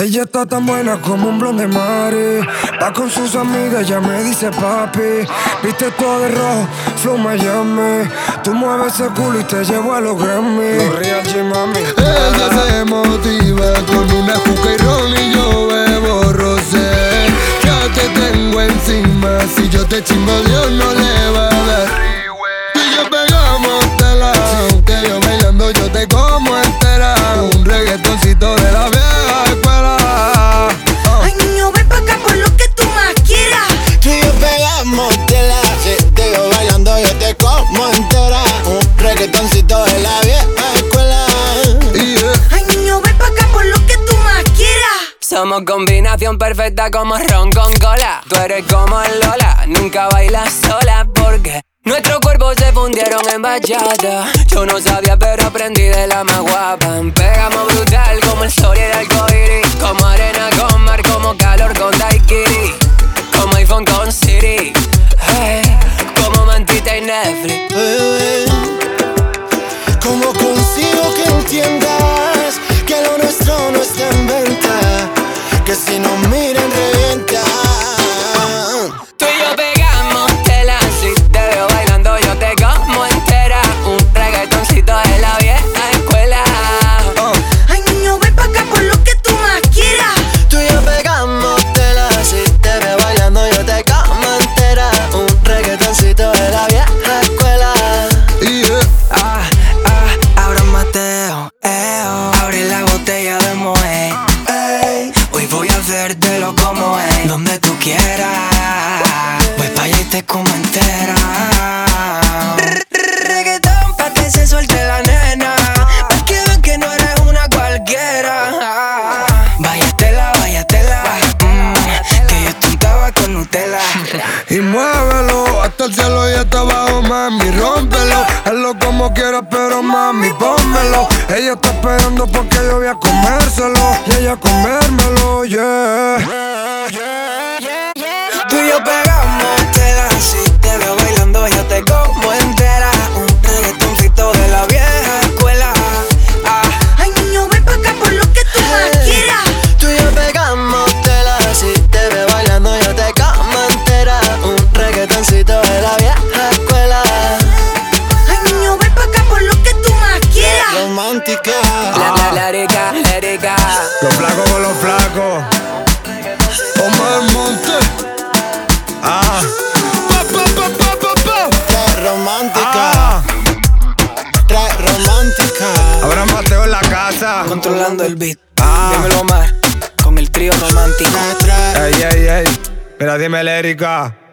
Ella está tan buena como un blond de mare. Va con sus amigas, ya me dice papi. Viste todo de rojo, flow Miami. Tú mueves ese culo y te llevo a los Grammy. Los Real G, mami. Ella se motiva con una juca y ron y yo bebo rosé. Ya te tengo encima, si yo te chingo Dios no le va a dar. Tú y yo pegamos tela, que yo bailando yo te como entera. Un reggaetoncito de la vieja escuela. Ay, niño, ven pa' acá por lo que tú más quieras. Tú y yo pegamos tela, si te veo bailando yo te como entera. Un reggaetoncito de la vieja escuela. Ay, niño, ven pa' acá por lo que tú más quieras. Somos combinación perfecta como ron con cola. Tú eres como Lola, nunca bailas sola porque nuestros cuerpos se fundieron en bachata. Yo no sabía pero aprendí de la más guapa. Pegamos brutal como el sol y el arcoíris, como arena con mar, como calor con daiquiri, como iPhone con Siri, hey, como mantita y Netflix. ¿Cómo consigo que entiendas que lo nuestro no está en venta? Que si nos miran revienta. Tú y yo pegamos tela, si te veo bailando yo te como entera. Un reggaetoncito de la vieja escuela. Ay, niño, ven pa' acá por lo que tú más quieras. Tú y yo pegamos tela, si te veo bailando yo te como entera. Un reggaetoncito de la vieja escuela. Abra Mateo, abre la botella de Moe. Hoy voy a hacértelo como es, donde tú quieras. Voy pa' allá y te como entera. Reggaetón pa' que se suelte la nena, pa' que vean que no eres una cualquiera. Váyatela, que yo estuntaba con Nutella. Y muévelo hasta el cielo y hasta abajo, mami, rómpelo. Hazlo como quieras, pero mami, pónmelo. Ella está esperando porque yo voy a comérselo y ella a comérmelo, yeah. Tú y yo pegamos tela, si te veo bailando yo te como entera. Un reggaetoncito de la vieja escuela. Ay, niño, ven pa' acá por lo que tú más quieras. Tú y yo pegamos tela, si te veo bailando yo te como entera. Un reggaetoncito de la vieja escuela. Ay, niño, ven pa' acá por lo que tú más quieras. Romántica. La Erika. Los flacos con los flacos. Omar Monte. Re romántica. Re romántica. Habrá Mateo en la casa. Controlando el beat. Dímelo Omar, con el trío romántico. Ey. Mira, dime, Erika.